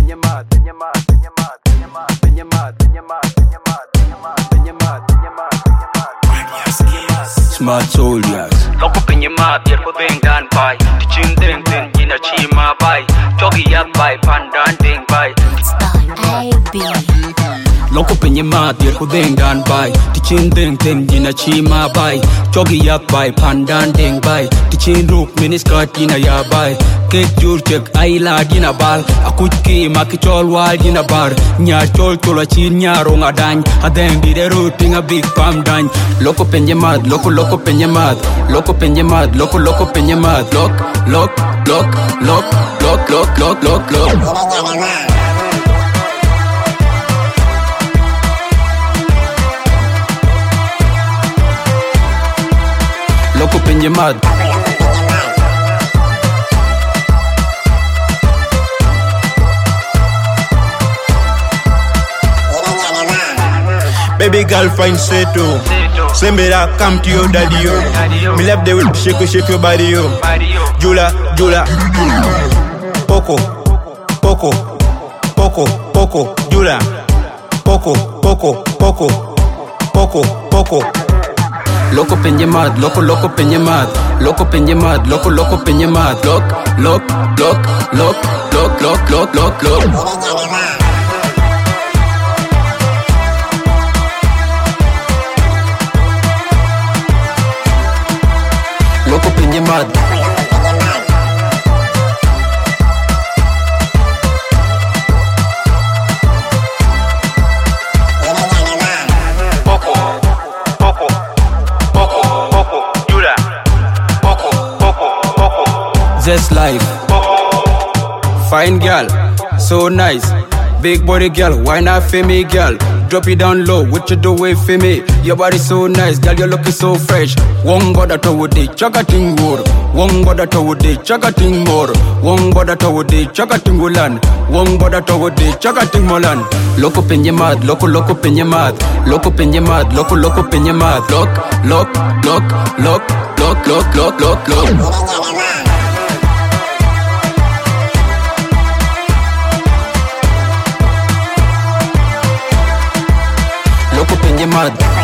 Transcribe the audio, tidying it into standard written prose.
Smart soldiers. Loco penyemad, biar ko dengan pai. Dicin deng deng, jina cima bai. Jogi yak bai, pandan deng bai. Loco penyemad, biar ko dengan bai. Dicin deng deng, jina cima bai. Jogi yak bai, pandan deng bai. Dicin ruk miniskat jina ya bai. Kek jur cek aila jina bal. Aku ki makicol wal jina bar. Nyar col cola chin nyarong adany. Adeng di deru tinga big pam dany. Loco penyemad, loco penyemad. Loco penyemad, loco penyemad. Lock. Loco penyemad. Baby girl find Seto. Send me that come to your daddy yo. Me love the way shake your body yo. Jula. Poco. Jula. Poco. Loco penyemad, loco penyemad. Loco penyemad, loco penyemad. Lock. Loco penyemad. Poco. Jula. Poco. Just life. Fine girl, so nice. Big body girl, why not for me girl? Drop it down low, what you do with for me? Your body so nice, girl, you're looking so fresh. One body to would they chakating more. One body to would they chakating more. One body to would they chakating ulan. One body to would they chakating molan. Loco penyemad, loco penyemad. Loco penyemad, loco penyemad. Lock. Loco penyemad.